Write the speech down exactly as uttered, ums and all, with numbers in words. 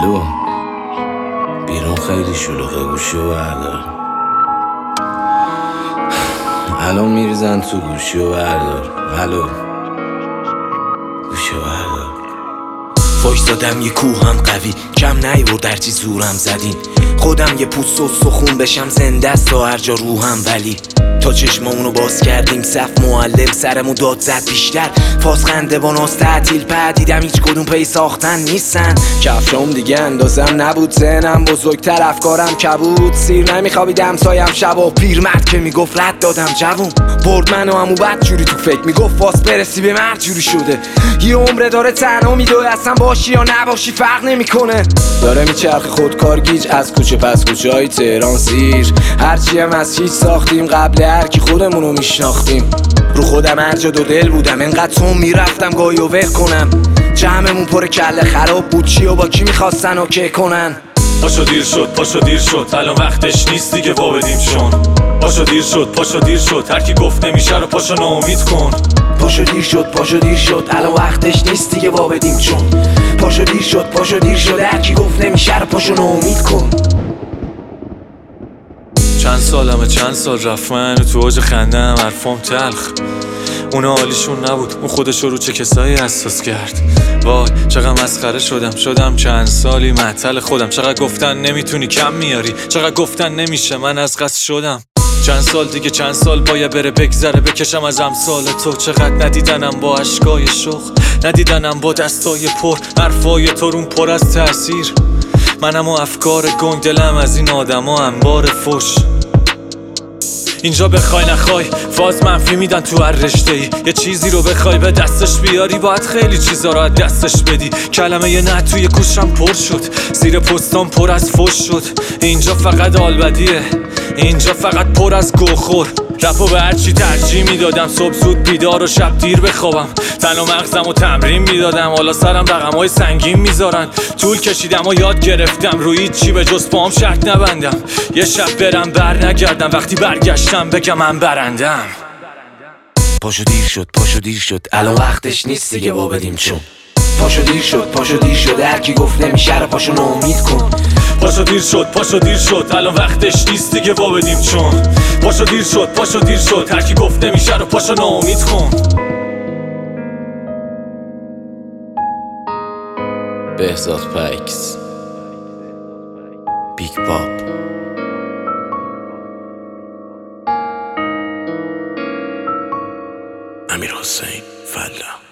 الو بیرون خیلی شلوغه، گوشی و بردار. الان میریزن تو گوشی و بردار. الو گوشی و بردار. وایسادم یه کوهم قوی، کم نیورد هرچی زورم زدین. خودم یه پوست و سخون بشم زنده است تا هر جا روحم، ولی تا چشمامونو باز کردیم صف معلم سرمو داد زد بیشتر. فاز خنده با ناز تعطیل پد دیدم هیچ کدوم پی ساختن نیستن. کفشام دیگه اندازم نبود، ذهنم بزرگتر افکارم کبود. سیر نمیخوابیدم سایم شبا، پیرمرد که میگفت رد دادم جوون. برد منو همو بد جوری تو فکر میگفت فاس برسی به مرد جوری شده. یه عمره داره تنها میدوه، اصلا باشی یا نباشی فرق نمیکنه. داره میچرخ خودکار گیج از کوچه پس کوچه های تهران سیر. هرچی هم از هیچ ساختیم قبل هر کی خودمونو میشناختیم. رو خودم هر جا دو دل بودم، انقدر تو میرفتم گاهی و ول کنم. جمعمون پر کله خراب بود، چی و با کی میخواستن اوکی کنن. پاشو دیر شد پاشو دیر شد الان وقتش نیست دیگه وا بدیم شون. پاشو دیر شد پاشو دیر شد هر کی گفت نمیشه رو پاشو ناامید کن. پاشو دیر شد پاشو دیر شد الان وقتش نیست دیگه وا بدیم چون. پاشو دیر شد پاشو دیر شد هر کی گفت نمیشه رو پاشو ناامید کن. چند سالمه چند سال رفت من تو اوج خندم حرفام تلخ. اونا حالیشون نبود، اون خودشو رو چه کسایی اساس کرد. وای چقدر مسخره شدم شدم چند سالی معطل خودم. چقدر گفتن نمیتونی کم میاری، چقدر گفتن نمیشه من از قصد شدم. چند سال دیگه چند سال باید بره بگذره بکشم از امثال تو. چقدر ندیدنم با اشکای شوخ، ندیدنم با دستای پر، حرفای ترون پر از تأثیر. منم و افکار گنگ، دلم از این آدما انبار فوش. اینجا بخوای نخوای فاز منفی میدن تو هر رشته‌ای. یه چیزی رو بخوای به دستش بیاری باید خیلی چیزا رو از دستش بدی. کلمه یه نه توی کوشم پر شد، زیر پستام پر از فوش شد. اینجا فقط آلبدیه، اینجا فقط پر از گوخور. رپو به هرچی ترجیح میدادم، صبح زود بیدار و شب دیر بخوابم. تن و مغزم و تمرین میدادم، حالا سرم رقم‌های سنگین میذارن. طول کشیدم و یاد گرفتم روی چی به جز پام شرط نبندم. یه شب برم بر نگردم، وقتی برگشتم بگم من برندم. پاشو دیر شد پاشو دیر شد الان وقتش نیست دیگه وا بدیم چون. پاشو دیر شد پاشو دیر شد هر کی گفت نمیشه رو پاشو ناامید کن. پاشو دیر شد پاشو دیر شد الان وقتش نیست دیگه وا بدیم چون. پاشو دیر شد پاشو دیر شد هر کی گفت نمیشه رو پاشو ناامید کن. بهزاد پکس، بیگ پاپ، امیر حسین فلا.